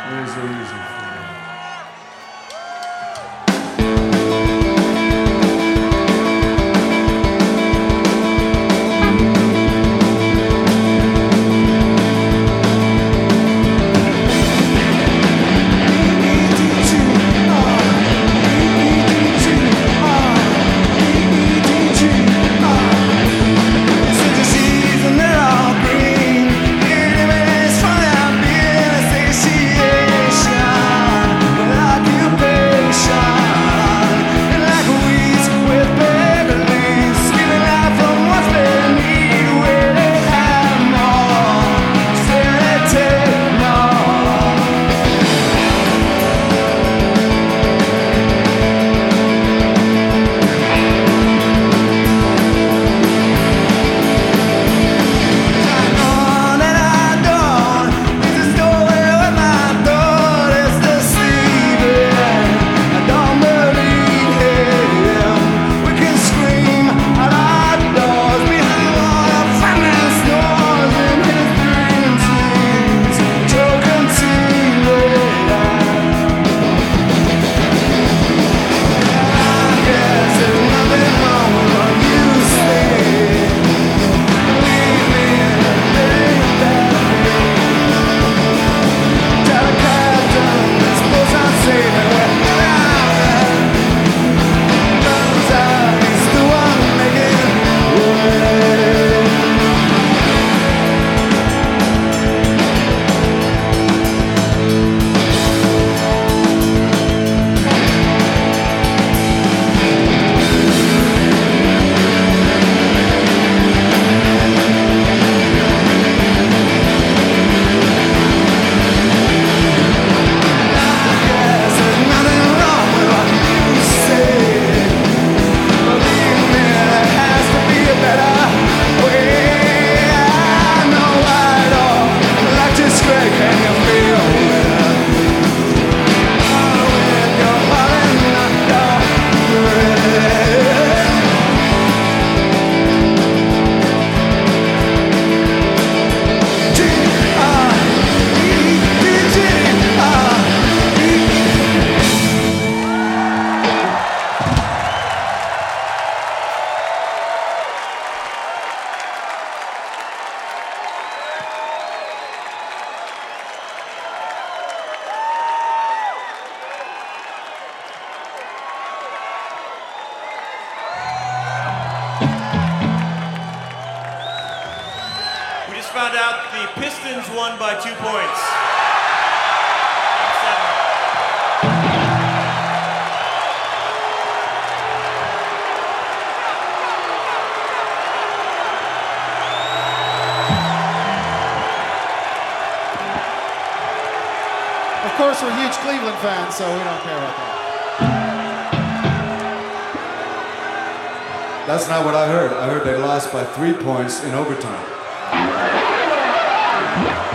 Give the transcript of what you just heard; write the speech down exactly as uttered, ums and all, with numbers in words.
There's a reason for it. Found out the Pistons won by two points. Of course, we're huge Cleveland fans, so we don't care about that. That's not what I heard. I heard they lost by three points in overtime. Yeah.